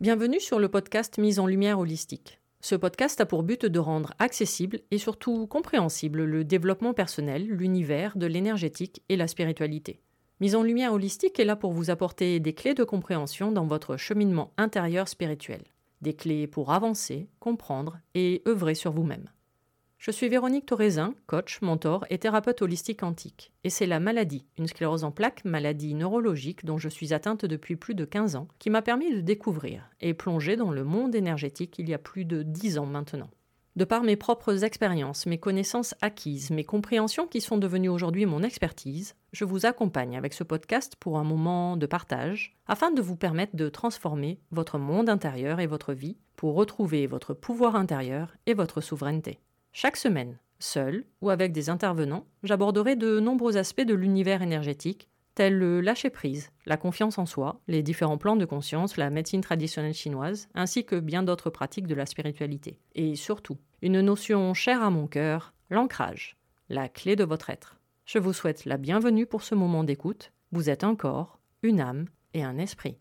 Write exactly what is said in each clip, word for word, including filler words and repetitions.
Bienvenue sur le podcast Mise en lumière holistique. Ce podcast a pour but de rendre accessible et surtout compréhensible le développement personnel, l'univers de l'énergétique et la spiritualité. Mise en lumière holistique est là pour vous apporter des clés de compréhension dans votre cheminement intérieur spirituel. Des clés pour avancer, comprendre et œuvrer sur vous-même. Je suis Véronique Thorezin, coach, mentor et thérapeute holistique quantique. Et c'est la maladie, une sclérose en plaques, maladie neurologique dont je suis atteinte depuis plus de quinze ans, qui m'a permis de découvrir et plonger dans le monde énergétique il y a plus de dix ans maintenant. De par mes propres expériences, mes connaissances acquises, mes compréhensions qui sont devenues aujourd'hui mon expertise, je vous accompagne avec ce podcast pour un moment de partage, afin de vous permettre de transformer votre monde intérieur et votre vie pour retrouver votre pouvoir intérieur et votre souveraineté. Chaque semaine, seul ou avec des intervenants, j'aborderai de nombreux aspects de l'univers énergétique, tels le lâcher-prise, la confiance en soi, les différents plans de conscience, la médecine traditionnelle chinoise, ainsi que bien d'autres pratiques de la spiritualité. Et surtout, une notion chère à mon cœur, l'ancrage, la clé de votre être. Je vous souhaite la bienvenue pour ce moment d'écoute. Vous êtes un corps, une âme et un esprit.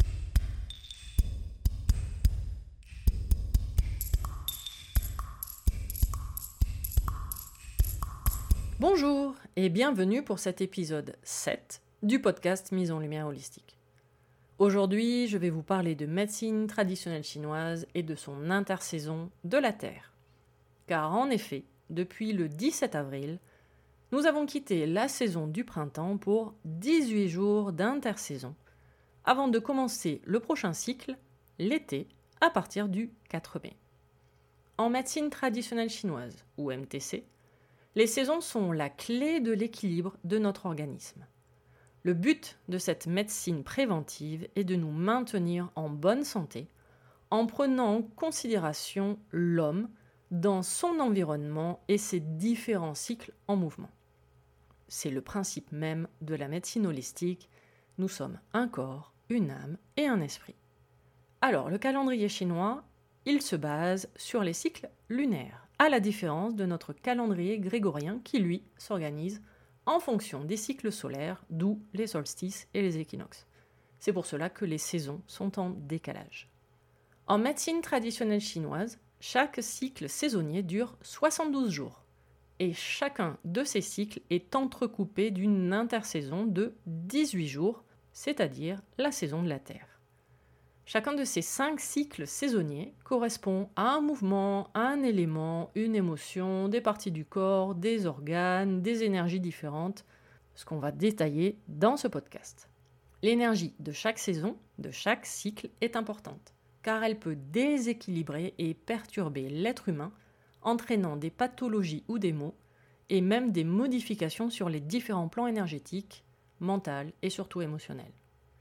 Bonjour et bienvenue pour cet épisode sept du podcast Mise en lumière holistique. Aujourd'hui, je vais vous parler de médecine traditionnelle chinoise et de son intersaison de la Terre. Car en effet, depuis le dix-sept avril, nous avons quitté la saison du printemps pour dix-huit jours d'intersaison, avant de commencer le prochain cycle, l'été, à partir du quatre mai. En médecine traditionnelle chinoise, ou M T C, les saisons sont la clé de l'équilibre de notre organisme. Le but de cette médecine préventive est de nous maintenir en bonne santé en prenant en considération l'homme dans son environnement et ses différents cycles en mouvement. C'est le principe même de la médecine holistique. Nous sommes un corps, une âme et un esprit. Alors, le calendrier chinois, il se base sur les cycles lunaires, à la différence de notre calendrier grégorien qui, lui, s'organise en fonction des cycles solaires, d'où les solstices et les équinoxes. C'est pour cela que les saisons sont en décalage. En médecine traditionnelle chinoise, chaque cycle saisonnier dure soixante-douze jours, et chacun de ces cycles est entrecoupé d'une intersaison de dix-huit jours, c'est-à-dire la saison de la Terre. Chacun de ces cinq cycles saisonniers correspond à un mouvement, à un élément, une émotion, des parties du corps, des organes, des énergies différentes, ce qu'on va détailler dans ce podcast. L'énergie de chaque saison, de chaque cycle est importante, car elle peut déséquilibrer et perturber l'être humain, entraînant des pathologies ou des maux, et même des modifications sur les différents plans énergétiques, mental et surtout émotionnels.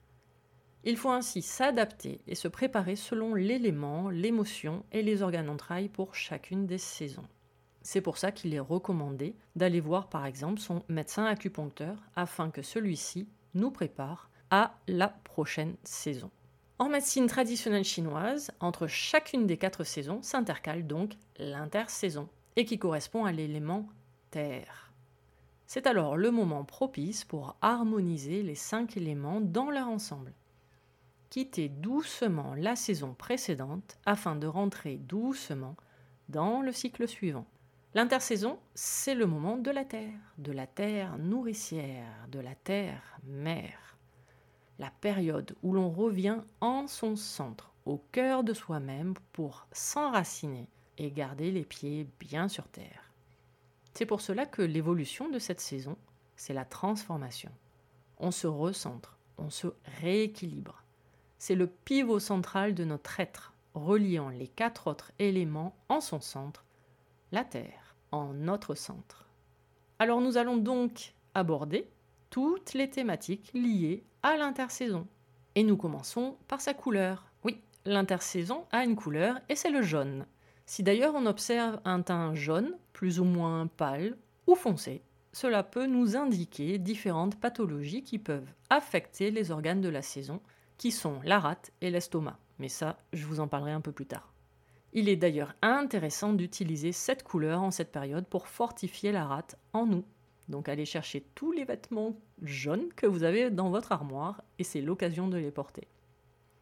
Il faut ainsi s'adapter et se préparer selon l'élément, l'émotion et les organes entrailles pour chacune des saisons. C'est pour ça qu'il est recommandé d'aller voir par exemple son médecin acupuncteur afin que celui-ci nous prépare à la prochaine saison. En médecine traditionnelle chinoise, entre chacune des quatre saisons s'intercale donc l'intersaison et qui correspond à l'élément terre. C'est alors le moment propice pour harmoniser les cinq éléments dans leur ensemble. Quittez doucement la saison précédente afin de rentrer doucement dans le cycle suivant. L'intersaison, c'est le moment de la terre, de la terre nourricière, de la terre mère. La période où l'on revient en son centre, au cœur de soi-même pour s'enraciner et garder les pieds bien sur terre. C'est pour cela que l'évolution de cette saison, c'est la transformation. On se recentre, on se rééquilibre. C'est le pivot central de notre être, reliant les quatre autres éléments en son centre, la Terre en notre centre. Alors nous allons donc aborder toutes les thématiques liées à l'intersaison. Et nous commençons par sa couleur. Oui, l'intersaison a une couleur et c'est le jaune. Si d'ailleurs on observe un teint jaune, plus ou moins pâle ou foncé, cela peut nous indiquer différentes pathologies qui peuvent affecter les organes de la saison, qui sont la rate et l'estomac. Mais ça, je vous en parlerai un peu plus tard. Il est d'ailleurs intéressant d'utiliser cette couleur en cette période pour fortifier la rate en nous. Donc allez chercher tous les vêtements jaunes que vous avez dans votre armoire et c'est l'occasion de les porter.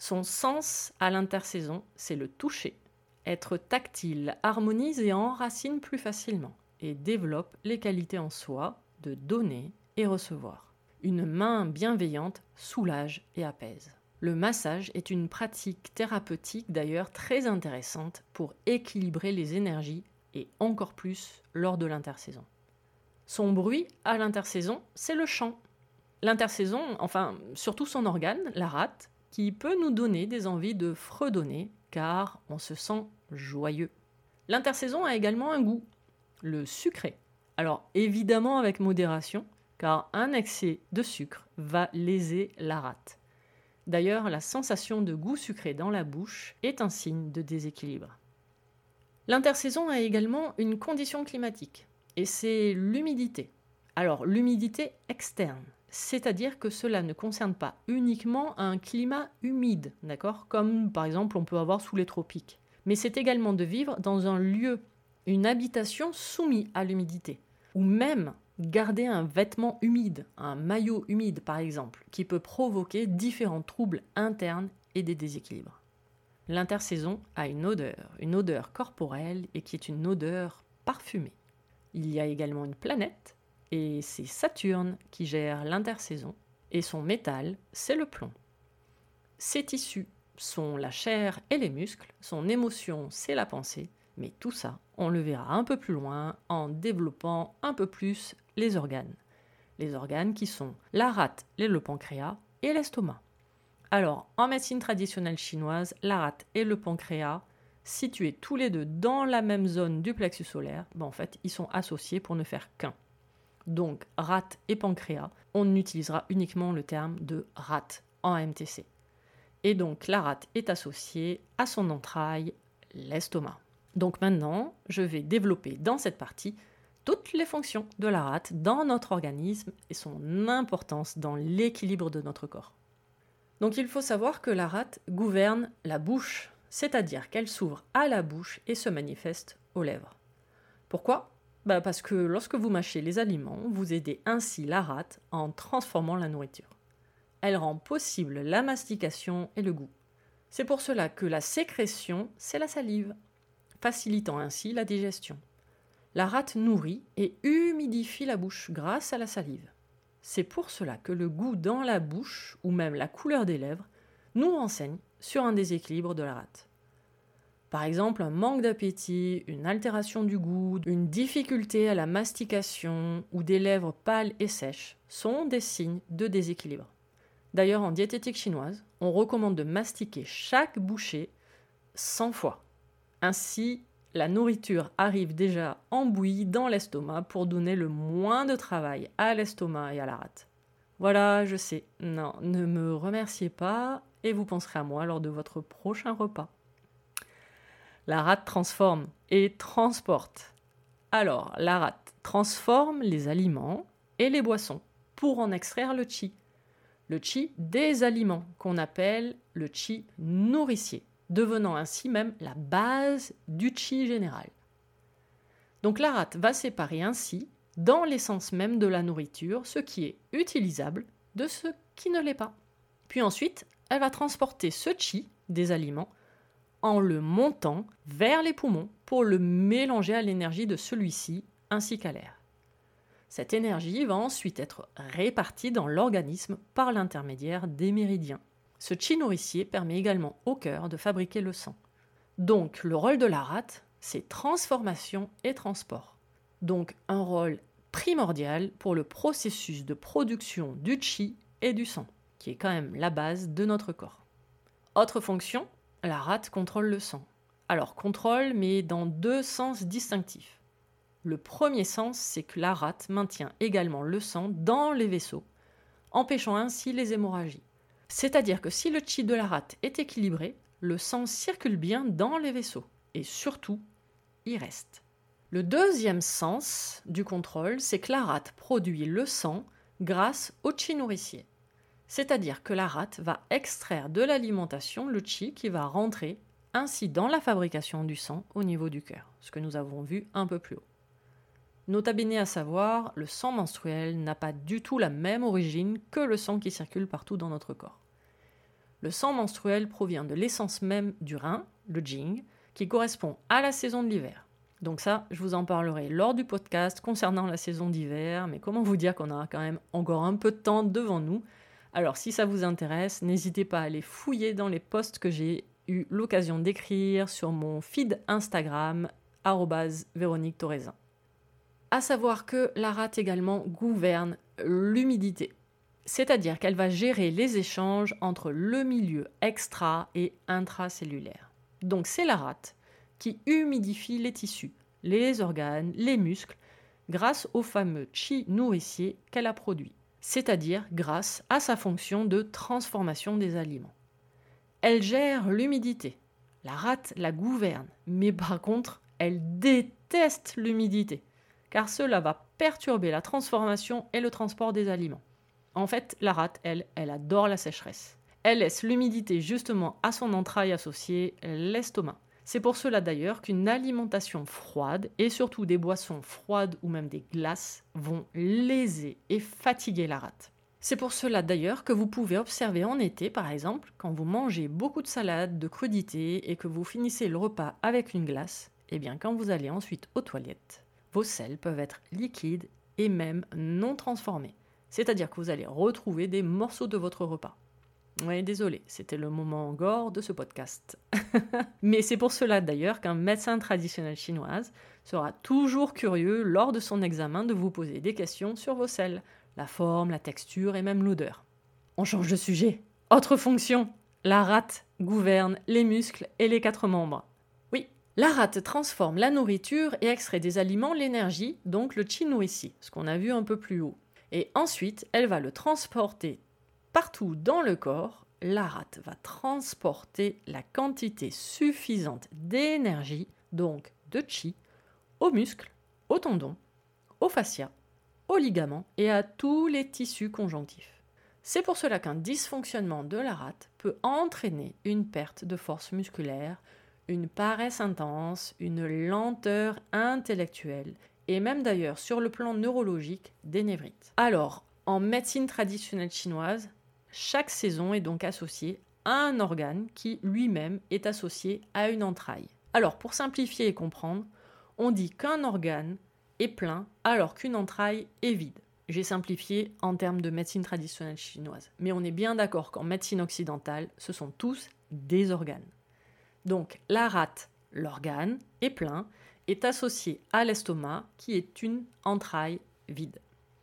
Son sens à l'intersaison, c'est le toucher. Être tactile harmonise et enracine plus facilement et développe les qualités en soi de donner et recevoir. Une main bienveillante soulage et apaise. Le massage est une pratique thérapeutique d'ailleurs très intéressante pour équilibrer les énergies et encore plus lors de l'intersaison. Son bruit à l'intersaison, c'est le chant. L'intersaison, enfin surtout son organe, la rate, qui peut nous donner des envies de fredonner car on se sent joyeux. L'intersaison a également un goût, le sucré. Alors évidemment avec modération, car un excès de sucre va léser la rate. D'ailleurs, la sensation de goût sucré dans la bouche est un signe de déséquilibre. L'intersaison a également une condition climatique, et c'est l'humidité. Alors l'humidité externe, c'est-à-dire que cela ne concerne pas uniquement un climat humide, d'accord, comme par exemple on peut avoir sous les tropiques, mais c'est également de vivre dans un lieu, une habitation soumise à l'humidité, ou même garder un vêtement humide, un maillot humide par exemple, qui peut provoquer différents troubles internes et des déséquilibres. L'intersaison a une odeur, une odeur corporelle et qui est une odeur parfumée. Il y a également une planète, et c'est Saturne qui gère l'intersaison, et son métal, c'est le plomb. Ses tissus sont la chair et les muscles, son émotion, c'est la pensée, mais tout ça, on le verra un peu plus loin en développant un peu plus les organes. Les organes qui sont la rate, le pancréas et l'estomac. Alors, en médecine traditionnelle chinoise, la rate et le pancréas, situés tous les deux dans la même zone du plexus solaire, ben en fait, ils sont associés pour ne faire qu'un. Donc, rate et pancréas, on utilisera uniquement le terme de rate en M T C. Et donc, la rate est associée à son entraille, l'estomac. Donc maintenant, je vais développer dans cette partie toutes les fonctions de la rate dans notre organisme et son importance dans l'équilibre de notre corps. Donc il faut savoir que la rate gouverne la bouche, c'est-à-dire qu'elle s'ouvre à la bouche et se manifeste aux lèvres. Pourquoi ? Bah parce que lorsque vous mâchez les aliments, vous aidez ainsi la rate en transformant la nourriture. Elle rend possible la mastication et le goût. C'est pour cela que la sécrétion, c'est la salive, facilitant ainsi la digestion. La rate nourrit et humidifie la bouche grâce à la salive. C'est pour cela que le goût dans la bouche, ou même la couleur des lèvres, nous renseigne sur un déséquilibre de la rate. Par exemple, un manque d'appétit, une altération du goût, une difficulté à la mastication ou des lèvres pâles et sèches sont des signes de déséquilibre. D'ailleurs, en diététique chinoise, on recommande de mastiquer chaque bouchée cent fois. Ainsi, la nourriture arrive déjà embouillie dans l'estomac pour donner le moins de travail à l'estomac et à la rate. Voilà, je sais, non, ne me remerciez pas et vous penserez à moi lors de votre prochain repas. La rate transforme et transporte. Alors, la rate transforme les aliments et les boissons pour en extraire le qi. Le qi des aliments qu'on appelle le qi nourricier, devenant ainsi même la base du qi général. Donc la rate va séparer ainsi, dans l'essence même de la nourriture, ce qui est utilisable de ce qui ne l'est pas. Puis ensuite, elle va transporter ce qi des aliments en le montant vers les poumons pour le mélanger à l'énergie de celui-ci ainsi qu'à l'air. Cette énergie va ensuite être répartie dans l'organisme par l'intermédiaire des méridiens. Ce qi nourricier permet également au cœur de fabriquer le sang. Donc le rôle de la rate, c'est transformation et transport. Donc un rôle primordial pour le processus de production du qi et du sang, qui est quand même la base de notre corps. Autre fonction, la rate contrôle le sang. Alors contrôle, mais dans deux sens distinctifs. Le premier sens, c'est que la rate maintient également le sang dans les vaisseaux, empêchant ainsi les hémorragies. C'est-à-dire que si le qi de la rate est équilibré, le sang circule bien dans les vaisseaux, et surtout, il reste. Le deuxième sens du contrôle, c'est que la rate produit le sang grâce au qi nourricier. C'est-à-dire que la rate va extraire de l'alimentation le qi qui va rentrer ainsi dans la fabrication du sang au niveau du cœur, ce que nous avons vu un peu plus haut. Nota bene à savoir, le sang menstruel n'a pas du tout la même origine que le sang qui circule partout dans notre corps. Le sang menstruel provient de l'essence même du rein, le jing, qui correspond à la saison de l'hiver. Donc ça, je vous en parlerai lors du podcast concernant la saison d'hiver, mais comment vous dire qu'on aura quand même encore un peu de temps devant nous. Alors si ça vous intéresse, n'hésitez pas à aller fouiller dans les posts que j'ai eu l'occasion d'écrire sur mon feed Instagram, arobase Véronique Thorezin. À savoir que la rate également gouverne l'humidité, c'est-à-dire qu'elle va gérer les échanges entre le milieu extra- et intracellulaire. Donc c'est la rate qui humidifie les tissus, les organes, les muscles, grâce au fameux qi nourricier qu'elle a produit, c'est-à-dire grâce à sa fonction de transformation des aliments. Elle gère l'humidité, la rate la gouverne, mais par contre, elle déteste l'humidité, car cela va perturber la transformation et le transport des aliments. En fait, la rate, elle, elle adore la sécheresse. Elle laisse l'humidité justement à son entraille associée, l'estomac. C'est pour cela d'ailleurs qu'une alimentation froide, et surtout des boissons froides ou même des glaces, vont léser et fatiguer la rate. C'est pour cela d'ailleurs que vous pouvez observer en été, par exemple, quand vous mangez beaucoup de salade, de crudités et que vous finissez le repas avec une glace, et bien quand vous allez ensuite aux toilettes, vos selles peuvent être liquides et même non transformées. C'est-à-dire que vous allez retrouver des morceaux de votre repas. Oui, désolé, c'était le moment gore de ce podcast. Mais c'est pour cela d'ailleurs qu'un médecin traditionnel chinoise sera toujours curieux lors de son examen de vous poser des questions sur vos selles, la forme, la texture et même l'odeur. On change de sujet. Autre fonction, la rate gouverne les muscles et les quatre membres. Oui, la rate transforme la nourriture et extrait des aliments l'énergie, donc le qi nourricier, ce qu'on a vu un peu plus haut. Et ensuite, elle va le transporter partout dans le corps. La rate va transporter la quantité suffisante d'énergie, donc de qi, aux muscles, aux tendons, aux fascias, aux ligaments et à tous les tissus conjonctifs. C'est pour cela qu'un dysfonctionnement de la rate peut entraîner une perte de force musculaire, une paresse intense, une lenteur intellectuelle et même d'ailleurs sur le plan neurologique des névrites. Alors, en médecine traditionnelle chinoise, chaque saison est donc associée à un organe qui lui-même est associé à une entraille. Alors, pour simplifier et comprendre, on dit qu'un organe est plein alors qu'une entraille est vide. J'ai simplifié en termes de médecine traditionnelle chinoise. Mais on est bien d'accord qu'en médecine occidentale, ce sont tous des organes. Donc, la rate, l'organe, est plein, est associé à l'estomac qui est une entraille vide.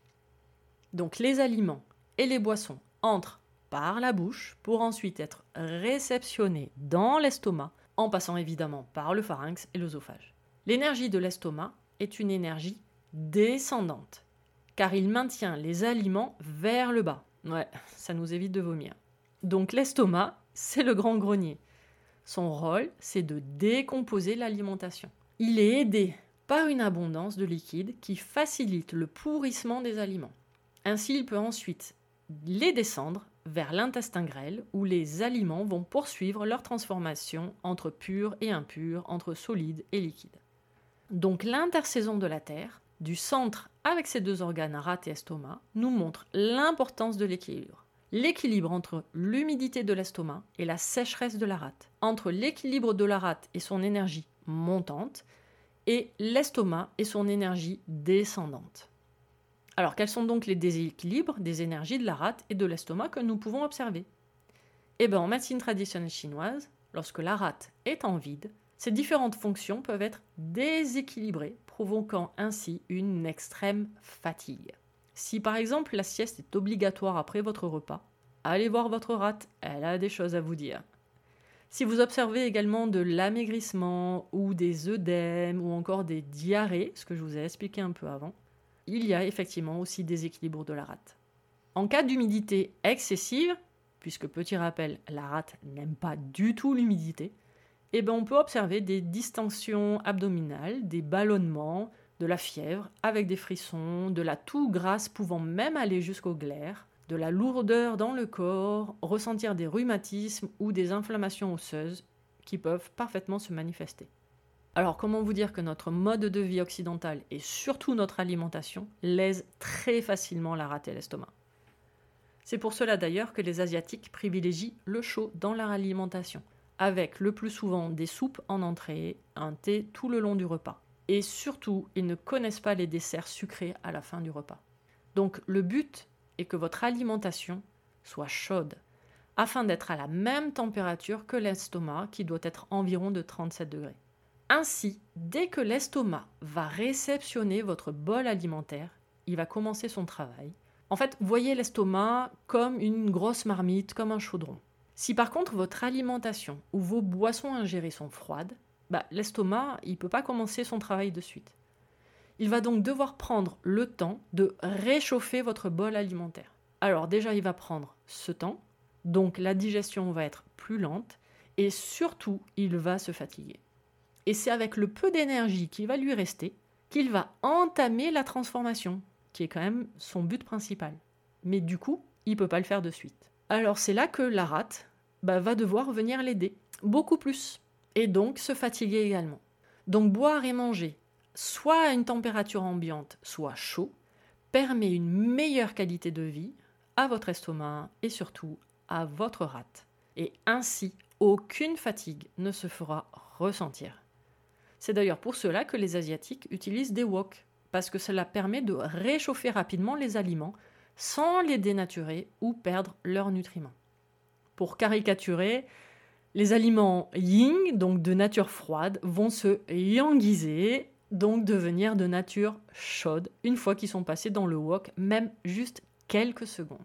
Donc, les aliments et les boissons entrent par la bouche pour ensuite être réceptionnés dans l'estomac en passant évidemment par le pharynx et l'œsophage. L'énergie de l'estomac est une énergie descendante car il maintient les aliments vers le bas. Ouais, ça nous évite de vomir. Donc l'estomac, c'est le grand grenier. Son rôle, c'est de décomposer l'alimentation. Il est aidé par une abondance de liquide qui facilite le pourrissement des aliments. Ainsi, il peut ensuite les descendre vers l'intestin grêle où les aliments vont poursuivre leur transformation entre pur et impur, entre solide et liquide. Donc l'intersaison de la Terre, du centre avec ses deux organes rate et estomac, nous montre l'importance de l'équilibre. L'équilibre entre l'humidité de l'estomac et la sécheresse de la rate, entre l'équilibre de la rate et son énergie montante, et l'estomac et son énergie descendante. Alors, quels sont donc les déséquilibres des énergies de la rate et de l'estomac que nous pouvons observer ? Eh bien, en médecine traditionnelle chinoise, lorsque la rate est en vide, ces différentes fonctions peuvent être déséquilibrées, provoquant ainsi une extrême fatigue. Si par exemple la sieste est obligatoire après votre repas, allez voir votre rate, elle a des choses à vous dire. Si vous observez également de l'amaigrissement ou des œdèmes ou encore des diarrhées, ce que je vous ai expliqué un peu avant, il y a effectivement aussi des équilibres de la rate. En cas d'humidité excessive, puisque petit rappel, la rate n'aime pas du tout l'humidité, eh ben on peut observer des distensions abdominales, des ballonnements, de la fièvre avec des frissons, de la toux grasse pouvant même aller jusqu'au glaire, de la lourdeur dans le corps, ressentir des rhumatismes ou des inflammations osseuses qui peuvent parfaitement se manifester. Alors comment vous dire que notre mode de vie occidental et surtout notre alimentation lèsent très facilement la rate et l'estomac. C'est pour cela d'ailleurs que les Asiatiques privilégient le chaud dans leur alimentation, avec le plus souvent des soupes en entrée, un thé tout le long du repas. Et surtout, ils ne connaissent pas les desserts sucrés à la fin du repas. Donc le but est que votre alimentation soit chaude, afin d'être à la même température que l'estomac, qui doit être environ de trente-sept degrés. Ainsi, dès que l'estomac va réceptionner votre bol alimentaire, il va commencer son travail. En fait, voyez l'estomac comme une grosse marmite, comme un chaudron. Si par contre votre alimentation ou vos boissons ingérées sont froides, bah, l'estomac il ne peut pas commencer son travail de suite. Il va donc devoir prendre le temps de réchauffer votre bol alimentaire. Alors déjà, il va prendre ce temps, donc la digestion va être plus lente et surtout, il va se fatiguer. Et c'est avec le peu d'énergie qui va lui rester qu'il va entamer la transformation, qui est quand même son but principal. Mais du coup, il ne peut pas le faire de suite. Alors c'est là que la rate bah, va devoir venir l'aider, beaucoup plus, et donc se fatiguer également. Donc boire et manger, soit à une température ambiante, soit chaud, permet une meilleure qualité de vie à votre estomac et surtout à votre rate. Et ainsi, aucune fatigue ne se fera ressentir. C'est d'ailleurs pour cela que les Asiatiques utilisent des woks, parce que cela permet de réchauffer rapidement les aliments sans les dénaturer ou perdre leurs nutriments. Pour caricaturer, les aliments yin, donc de nature froide, vont se yangiser, donc devenir de nature chaude, une fois qu'ils sont passés dans le wok, même juste quelques secondes.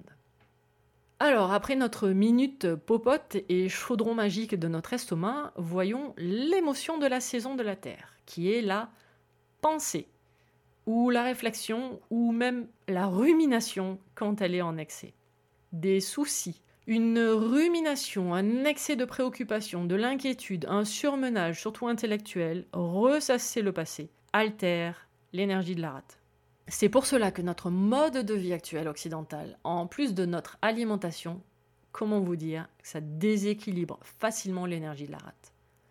Alors, après notre minute popote et chaudron magique de notre estomac, voyons l'émotion de la saison de la Terre, qui est la pensée, ou la réflexion, ou même la rumination quand elle est en excès. Des soucis, une rumination, un excès de préoccupation, de l'inquiétude, un surmenage, surtout intellectuel, ressasser le passé, altère l'énergie de la rate. C'est pour cela que notre mode de vie actuel occidental, en plus de notre alimentation, comment vous dire, ça déséquilibre facilement l'énergie de la rate.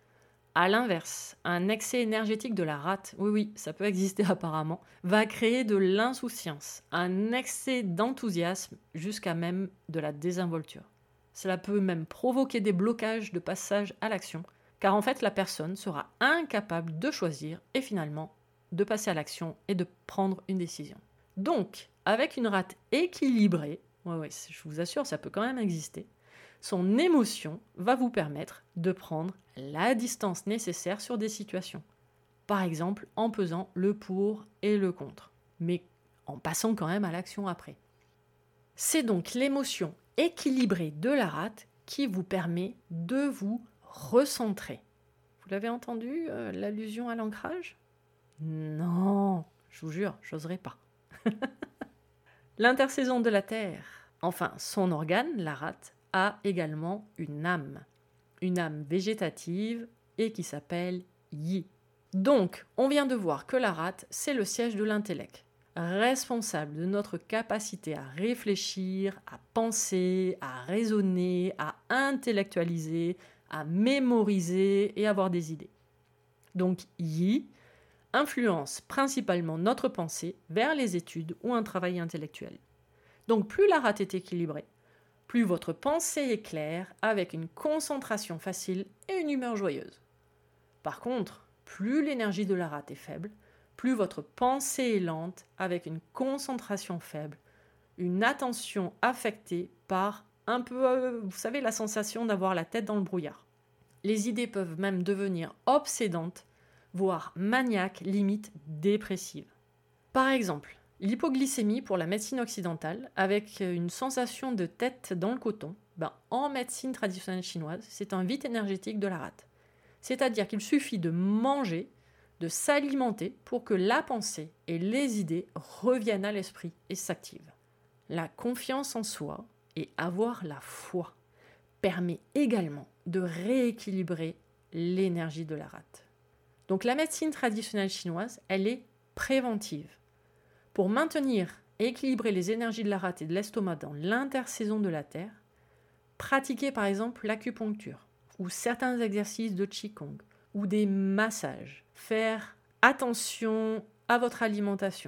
A l'inverse, un excès énergétique de la rate, oui oui, ça peut exister apparemment, va créer de l'insouciance, un excès d'enthousiasme jusqu'à même de la désinvolture. Cela peut même provoquer des blocages de passage à l'action, car en fait la personne sera incapable de choisir et finalement de passer à l'action et de prendre une décision. Donc, avec une rate équilibrée, ouais, ouais, je vous assure, ça peut quand même exister, son émotion va vous permettre de prendre la distance nécessaire sur des situations. Par exemple, en pesant le pour et le contre, mais en passant quand même à l'action après. C'est donc l'émotion équilibrée de la rate qui vous permet de vous recentrer. Vous l'avez entendu, euh, l'allusion à l'ancrage ? Non, je vous jure, j'oserais pas. L'intersaison de la Terre, enfin son organe, la rate, a également une âme. Une âme végétative et qui s'appelle Yi. Donc, on vient de voir que la rate, c'est le siège de l'intellect, responsable de notre capacité à réfléchir, à penser, à raisonner, à intellectualiser, à mémoriser et avoir des idées. Donc, Yi influence principalement notre pensée vers les études ou un travail intellectuel. Donc plus la rate est équilibrée, plus votre pensée est claire avec une concentration facile et une humeur joyeuse. Par contre, plus l'énergie de la rate est faible, plus votre pensée est lente avec une concentration faible, une attention affectée par un peu, euh, vous savez, la sensation d'avoir la tête dans le brouillard. Les idées peuvent même devenir obsédantes, voire maniaque, limite dépressive. Par exemple, l'hypoglycémie pour la médecine occidentale, avec une sensation de tête dans le coton, ben, en médecine traditionnelle chinoise, c'est un vide énergétique de la rate. C'est-à-dire qu'il suffit de manger, de s'alimenter pour que la pensée et les idées reviennent à l'esprit et s'activent. La confiance en soi et avoir la foi permet également de rééquilibrer l'énergie de la rate. Donc la médecine traditionnelle chinoise, elle est préventive. Pour maintenir et équilibrer les énergies de la rate et de l'estomac dans l'intersaison de la Terre, pratiquez par exemple l'acupuncture ou certains exercices de Qigong ou des massages. Faire attention à votre alimentation.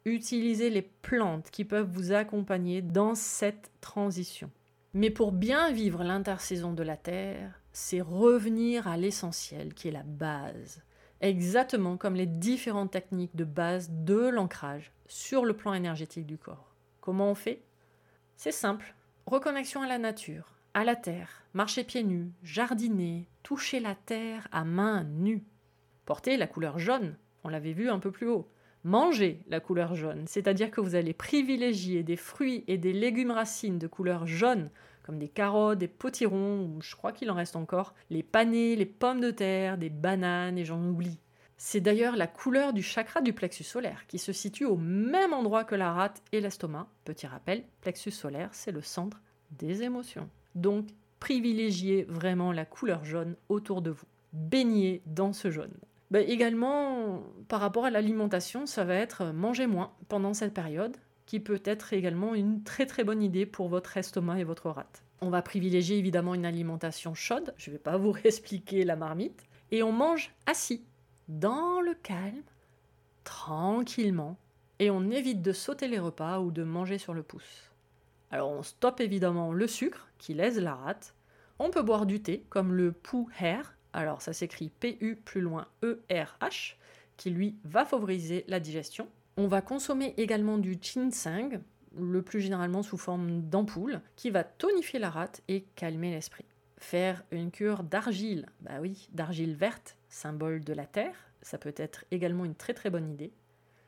utilisez les plantes qui peuvent vous accompagner dans cette transition. Mais pour bien vivre l'intersaison de la Terre, c'est revenir à l'essentiel qui est la base. Exactement comme les différentes techniques de base de l'ancrage sur le plan énergétique du corps. Comment on fait ? C'est simple. Reconnexion à la nature, à la terre, marcher pieds nus, jardiner, toucher la terre à main nue. Porter la couleur jaune, on l'avait vu un peu plus haut. Manger la couleur jaune, c'est-à-dire que vous allez privilégier des fruits et des légumes racines de couleur jaune, comme des carottes, des potirons, ou je crois qu'il en reste encore, les panais, les pommes de terre, des bananes, et j'en oublie. C'est d'ailleurs la couleur du chakra du plexus solaire, qui se situe au même endroit que la rate et l'estomac. Petit rappel, plexus solaire, c'est le centre des émotions. Donc, privilégiez vraiment la couleur jaune autour de vous. Baignez dans ce jaune. Ben, également, par rapport à l'alimentation, ça va être manger moins pendant cette période, qui peut être également une très très bonne idée pour votre estomac et votre rate. On va privilégier évidemment une alimentation chaude, je ne vais pas vous réexpliquer la marmite, et on mange assis, dans le calme, tranquillement, et on évite de sauter les repas ou de manger sur le pouce. Alors on stoppe évidemment le sucre qui lèse la rate, on peut boire du thé comme le Pu Her, alors ça s'écrit P U plus loin E R H, qui lui va favoriser la digestion. On va consommer également du ginseng, le plus généralement sous forme d'ampoule, qui va tonifier la rate et calmer l'esprit. Faire une cure d'argile, bah oui, d'argile verte, symbole de la terre, ça peut être également une très très bonne idée.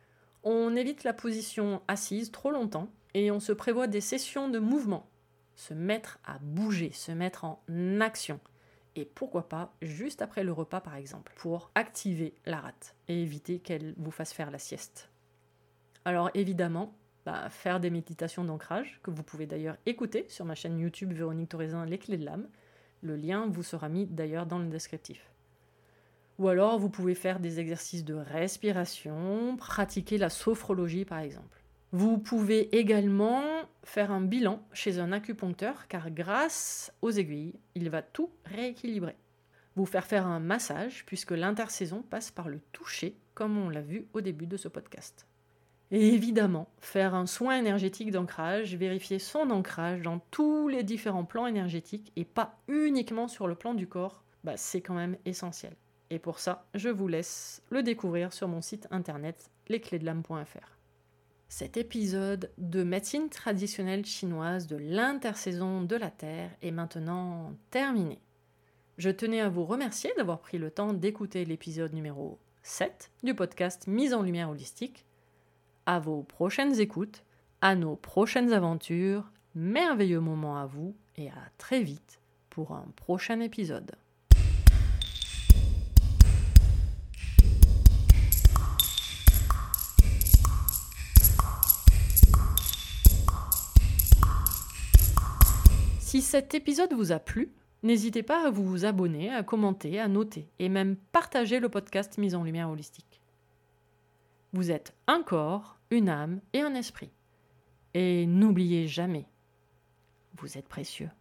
On évite la position assise trop longtemps et on se prévoit des sessions de mouvement, se mettre à bouger, se mettre en action. Et pourquoi pas juste après le repas par exemple, pour activer la rate et éviter qu'elle vous fasse faire la sieste. Alors évidemment, bah, faire des méditations d'ancrage, que vous pouvez d'ailleurs écouter sur ma chaîne YouTube Véronique Thorezin, Les Clés de l'âme. Le lien vous sera mis d'ailleurs dans le descriptif. Ou alors vous pouvez faire des exercices de respiration, pratiquer la sophrologie par exemple. Vous pouvez également faire un bilan chez un acupuncteur car grâce aux aiguilles, il va tout rééquilibrer. Vous faire faire un massage puisque l'intersaison passe par le toucher comme on l'a vu au début de ce podcast. Et évidemment, faire un soin énergétique d'ancrage, vérifier son ancrage dans tous les différents plans énergétiques et pas uniquement sur le plan du corps, bah c'est quand même essentiel. Et pour ça, je vous laisse le découvrir sur mon site internet les clés de l'âme point f r. Cet épisode de médecine traditionnelle chinoise de l'intersaison de la Terre est maintenant terminé. Je tenais à vous remercier d'avoir pris le temps d'écouter l'épisode numéro sept du podcast Mise en Lumière Holistique. À vos prochaines écoutes, à nos prochaines aventures, merveilleux moment à vous et à très vite pour un prochain épisode. Si cet épisode vous a plu, n'hésitez pas à vous abonner, à commenter, à noter et même partager le podcast Mise en Lumière Holistique. Vous êtes un corps, une âme et un esprit. Et n'oubliez jamais, vous êtes précieux.